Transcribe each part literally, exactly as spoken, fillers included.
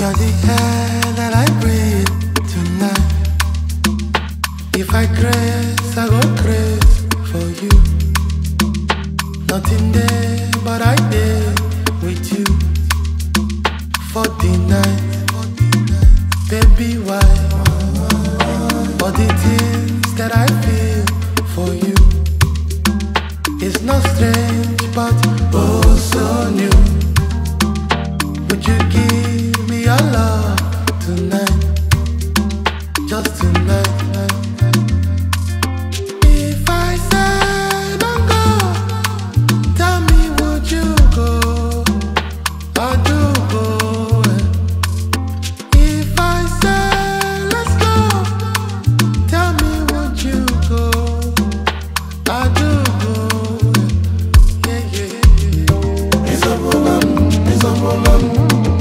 You're the air that I breathe tonight. If I craze, I go crazy for you. Nothing there, but I did with you. For the night, baby, why? For the things that I feel for you. It's not strange, but oh so new. Would you give me your love tonight? Just tonight. If I say don't go, tell me would you go? I do go. If I say let's go, tell me would you go? I do go. Yeah, yeah, yeah. It's a problem, it's a problem.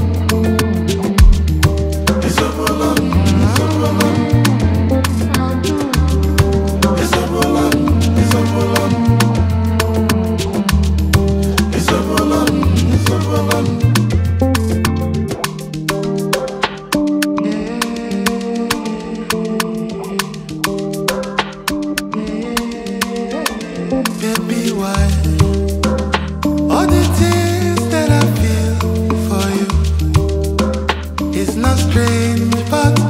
Baby, why? All the things that I feel for you, it's not strange, but